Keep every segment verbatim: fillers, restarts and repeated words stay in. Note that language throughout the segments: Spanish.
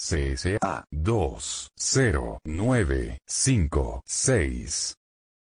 C S A dos cero nueve cinco seis.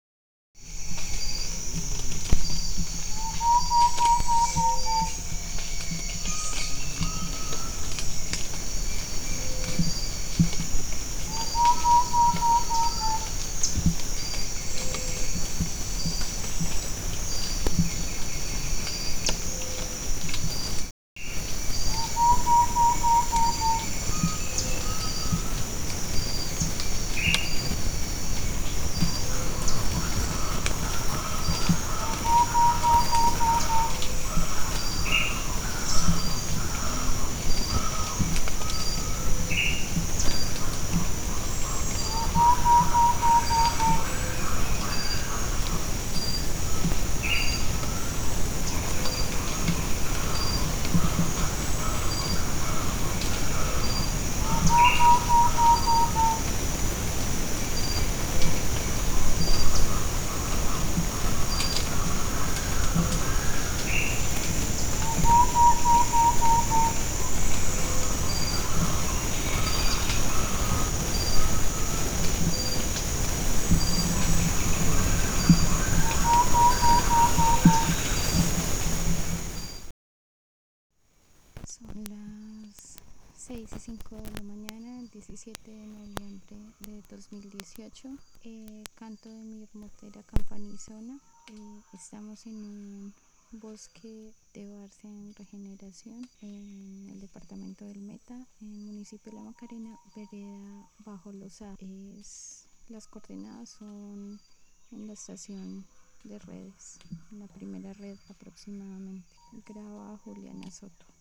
Son las seis y cinco de la mañana, el diecisiete de noviembre de dos mil dieciocho. Eh, canto de mi motera campanizona. Eh, estamos en un bosque de Barcia en regeneración en el departamento del Meta, en el municipio de La Macarena, vereda Bajo Lozada. Es, las coordenadas son en la estación de redes, en la primera red aproximadamente. Graba Juliana Soto.